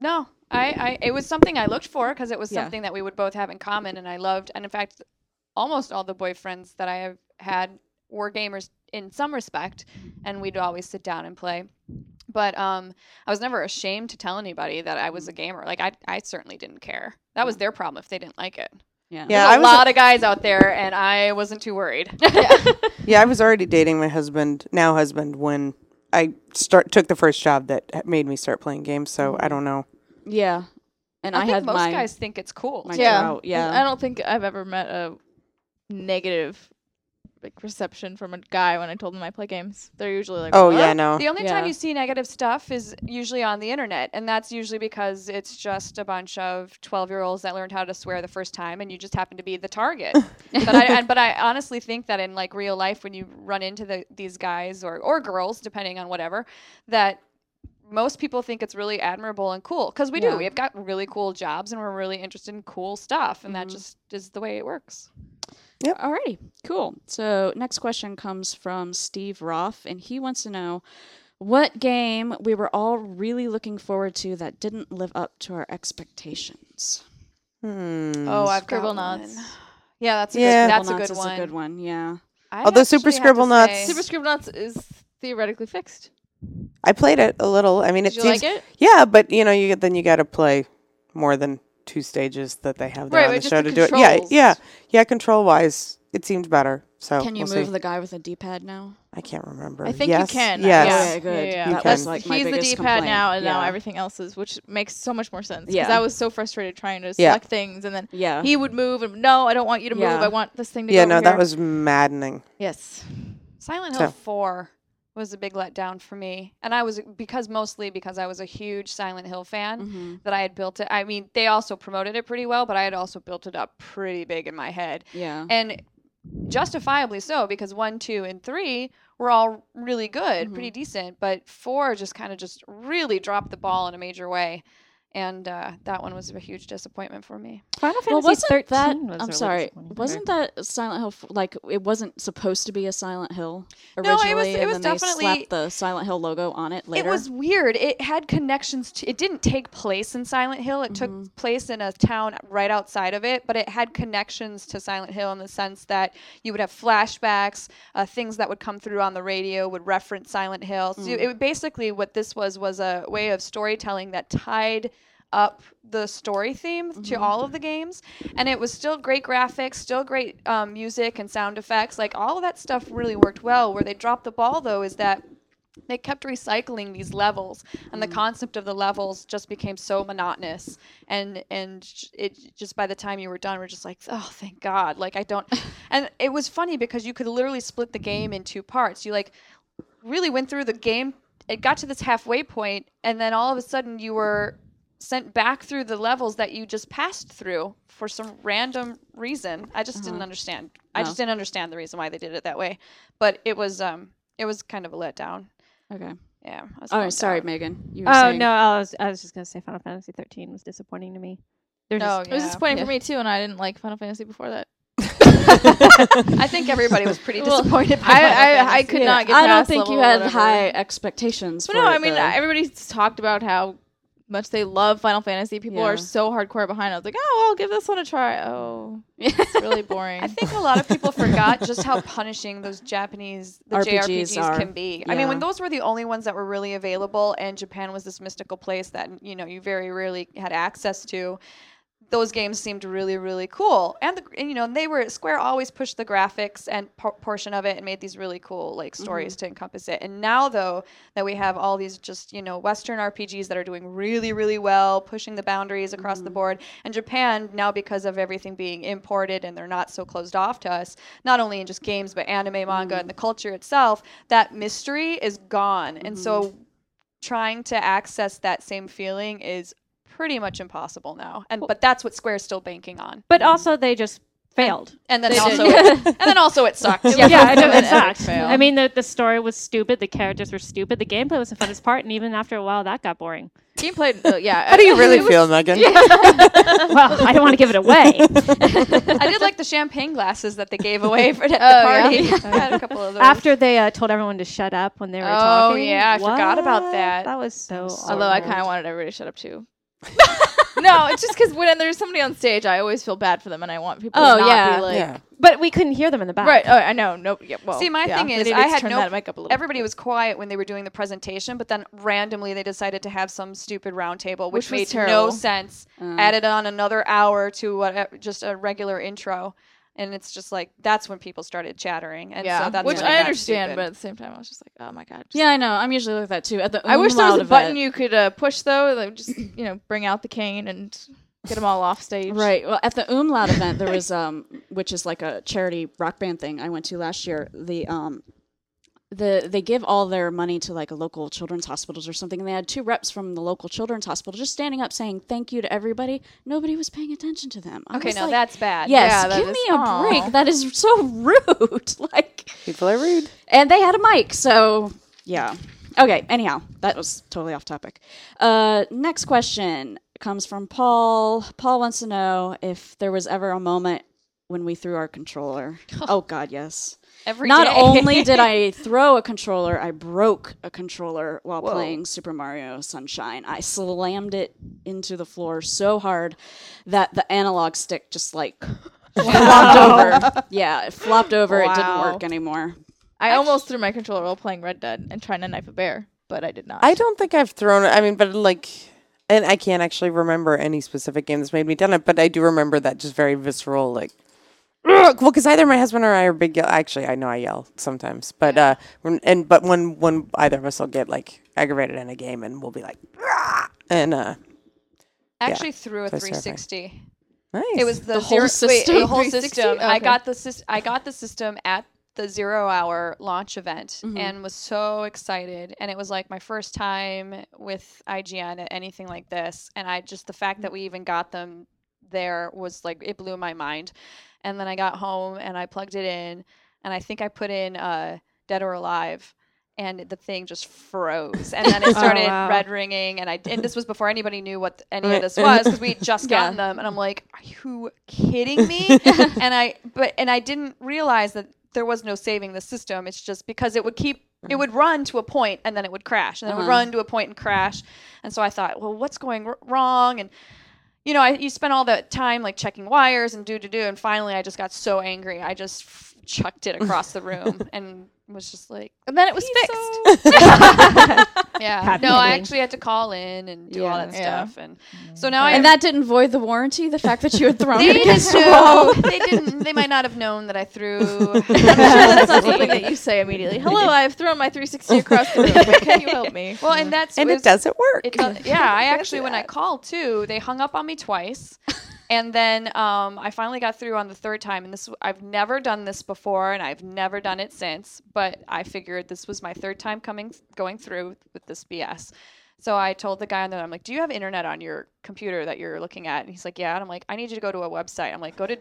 No, it was something I looked for because it was Yeah. something that we would both have in common, and I loved. And in fact, almost all the boyfriends that I have had were gamers in some respect, and we'd always sit down and play. But I was never ashamed to tell anybody that I was a gamer. Like I certainly didn't care. That was their problem if they didn't like it. Yeah. Yeah, There's a lot of guys out there, and I wasn't too worried. Yeah, I was already dating my now husband, when I took the first job that made me start playing games. So I don't know. Yeah. And I I think had most my guys think it's cool. my Yeah. drought. Yeah. I don't think I've ever met a negative like reception from a guy when I told them I play games. They're usually like, Oh "What?" yeah, no. The only Yeah. time you see negative stuff is usually on the internet, and that's usually because it's just a bunch of 12-year-olds that learned how to swear the first time, and you just happen to be the target. but I honestly think that in like real life, when you run into these guys or girls, depending on whatever, that most people think it's really admirable and cool because we Yeah. do. We've got really cool jobs, and we're really interested in cool stuff, and that just is the way it works. Alrighty, cool. So next question comes from Steve Roth, and he wants to know what game we were all really looking forward to that didn't live up to our expectations. Oh, I've got Scribblenauts. one. Yeah, that's a Yeah. good, that's a Scribblenauts good is one. a good one. Yeah. I Although Super actually have to Scribblenauts- say- Super Scribblenauts is theoretically fixed. I played it a little. I mean, Did it you seems like it? yeah, but you know, you got to play more than 2 stages that they have there Right, on but the just show the to do it. controls. Yeah. Control wise, it seemed better. So Can you we'll move see. the guy with a D-pad now? I can't remember. I think Yes. you can. Yes. Yeah, good. Yeah. You That can. was like my He's the biggest D-pad complaint. now, and now Yeah. everything else is, which makes so much more sense. Yeah. Because I was so frustrated trying to Yeah. select things, and then Yeah. he would move, and no, I don't want you to Yeah. move. I want this thing to Yeah, go no, over that here. was maddening. Yes. Silent Hill So- 4 was a big letdown for me. And I was mostly because I was a huge Silent Hill fan Mhm. that I had built it. I mean, they also promoted it pretty well, but I had also built it up pretty big in my head. Yeah. And justifiably so, because 1, 2, and 3 were all really good, Mhm. pretty decent, but 4 just kind of just really dropped the ball in a major way. And that one was a huge disappointment for me. Final Well, Fantasy wasn't 13 that? was I'm really sorry. disappointing. Wasn't that Silent Hill? Like it wasn't supposed to be a Silent Hill No, it was- originally, it and was then definitely- they slapped the Silent Hill logo on it later. It was weird. It had connections to. It didn't take place in Silent Hill. It Mm-hmm. took place in a town right outside of it, but it had connections to Silent Hill in the sense that you would have flashbacks, things that would come through on the radio would reference Silent Hill. So it basically what this was a way of storytelling that tied up the story theme to all of the games, and it was still great graphics, still great music and sound effects. Like all of that stuff really worked well. Where they dropped the ball though is that they kept recycling these levels, and the concept of the levels just became so monotonous. And it just by the time you were done, we're just like, oh, thank God! Like I don't. And it was funny because you could literally split the game in 2 parts. You like really went through the game. It got to this halfway point, and then all of a sudden you were sent back through the levels that you just passed through for some random reason. I just didn't understand. I just didn't understand the reason why they did it that way. But it was kind of a letdown. okay. Yeah. I was Oh, bummed sorry, out. Megan. You were Oh saying, no, I was just gonna say Final Fantasy 13 was disappointing to me. They're No, just It was yeah. disappointing Yeah. for me too, and I didn't like Final Fantasy before that. I think everybody was pretty disappointed. By Final I Fantasy. could not get I don't past think you level had whatever. high expectations. But for no, it, I mean though. everybody's talked about how much they love Final Fantasy. People Yeah. are so hardcore behind. I was like, oh, I'll give this one a try. Oh, it's really boring. I think a lot of people forgot just how punishing those the RPGs JRPGs are. can be. I Yeah. mean, when those were the only ones that were really available, and Japan was this mystical place that you very rarely had access to. Those games seemed really, really cool, and they were Square always pushed the graphics and portion of it and made these really cool stories to encompass it. And now though that we have all these just Western RPGs that are doing really, really well, pushing the boundaries across the board, and Japan now because of everything being imported and they're not so closed off to us, not only in just games but anime, manga, and the culture itself, that mystery is gone, and so trying to access that same feeling is pretty much impossible now, but that's what Square's still banking on. but also they just failed. And then They also, did. it sucked. Yeah, Yeah, it epic sucked. fail. I mean, the story was stupid. The characters were stupid. The gameplay was the funnest part, and even after a while, that got boring. Gameplay, yeah. How do you really feel, Megan? Well, I don't want to give it away. I did like the champagne glasses that they gave away for at the Oh, party. yeah? I had a couple of those. After they told everyone to shut up when they were Oh, talking. yeah, I forgot about What? that. That was so. Although I awkward. kind of wanted everybody to shut up too. No, it's just because when there's somebody on stage, I always feel bad for them, and I want people Oh, to not yeah. be like, Yeah. But we couldn't hear them in the back. right. Oh, I know. No. Yeah, well, See, my yeah, thing they is, needed I to had turn no. that mic up a little. Everybody was quiet when they were doing the presentation, but then randomly they decided to have some stupid round table, which was made no terrible. sense. Added on another hour to whatever, just a regular intro, and it's just like that's when people started chattering, and Yeah, so that's which when it I got understand, stupid. but at the same time, I was just like, oh my god. Yeah, I know. I'm usually like that too. At the I wish there was a Umlaut button event- you could push though, that would just bring out the cane and get them all off stage. Right. Well, at the Umlaut event, there was which is like a charity rock band thing I went to last year. They give all their money to like a local children's hospitals or something, and they had 2 reps from the local children's hospital just standing up saying thank you to everybody. Nobody was paying attention to them. I Okay, was now like, that's bad. yes, Yeah, that give is- me a aw. break. That is so rude. Like, People are rude. and they had a mic, so yeah. Okay. Anyhow, that was totally off topic. Next question comes from Paul. Paul wants to know if there was ever a moment when we threw our controller. Oh God, yes. Every Not day. only did I throw a controller, I broke a controller while playing Super Mario Sunshine. I slammed it into the floor so hard that the analog stick just like flopped over. Yeah, it flopped over. It didn't Wow. work anymore. I almost threw my controller while playing Red Dead and trying to knife a bear, but I did not. I don't think I've thrown it. I mean, but like, and I can't actually remember any specific game that's made me done it, but I do remember that just very visceral, like, ugh! Well, because either my husband or I are big yell. Actually, I know I yell sometimes, but but when either of us will get like aggravated in a game, and we'll be like, "Rah!" And Actually threw a So it's terrifying. 360. nice. It was the, The whole system? the whole 360? system. I Okay. got the system at the 0 hour launch event Mm-hmm. and was so excited. And it was like my first time with IGN at anything like this. And the fact that we even got them there was like, it blew my mind. And then I got home and I plugged it in, and I think I put in Dead or Alive. And the thing just froze, and then it started wow. red ringing, and this was before anybody knew what any of this was, because we had just gotten them, and I'm like, "Are you kidding me?" and I didn't realize that there was no saving the system. It's just because it would run to a point, and then it would crash, and then it would run to a point and crash, and so I thought, well, what's going wrong? And you spend all that time like checking wires and and finally I just got so angry, I just chucked it across the room and was just like, and then it was fixed. yeah. Happy No, I ending. actually had to call in and do all that Yeah. stuff, and so now And that didn't void the warranty, the fact that you had thrown they it against didn't the wall. know. They didn't. They might not have known that I threw. That's not something that you say immediately. Hello, I've thrown my 360 across the room. Can you help me? Well, and that's and it it was- doesn't work. It does, yeah, I actually, when I called too, they hung up on me twice. And then I finally got through on the 3rd time. And I've never done this before, and I've never done it since. But I figured this was my 3rd time going through with this BS. So I told the guy on there, I'm like, do you have internet on your computer that you're looking at? And he's like, yeah. And I'm like, I need you to go to a website. I'm like, go to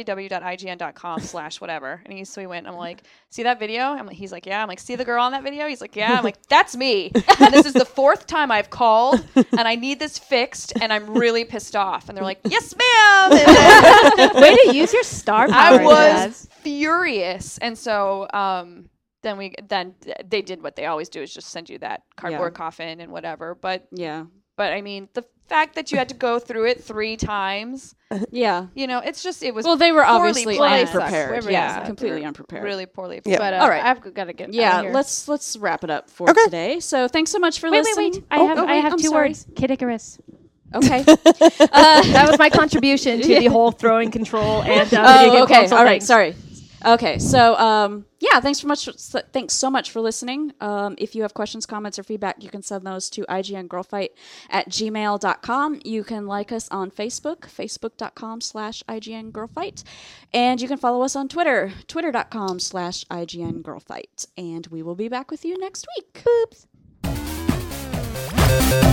www.ign.com/whatever. And so he went, I'm like, see that video? He's like, yeah. I'm like, see the girl on that video? He's like, yeah. I'm like, that's me. And this is the 4th time I've called, and I need this fixed, and I'm really pissed off. And they're like, yes, ma'am. And then Way to use your star power. I was Jazz. furious. And so then they did what they always do, is just send you that cardboard coffin and whatever. But Yeah. I mean, the fact that you had to go through it 3 times, Yeah. it was Well, they were poorly obviously planned. unprepared. Everybody Yeah, sucked. completely unprepared. really poorly. Yeah. But All right. I've got to get out Yeah, of here. let's wrap it up for today. So thanks so much for Wait, listening. wait. I have I'm 2 sorry. words. Kid Icarus. Okay. That was my contribution to the whole throwing control and video game Oh, okay. console All right. thing. Sorry. Okay. So, yeah, thanks so much for listening. If you have questions, comments, or feedback, you can send those to igngrowfight@gmail.com. You can like us on Facebook, facebook.com/igngrowfight. And you can follow us on Twitter, twitter.com/igngrowfight. And we will be back with you next week. Boops.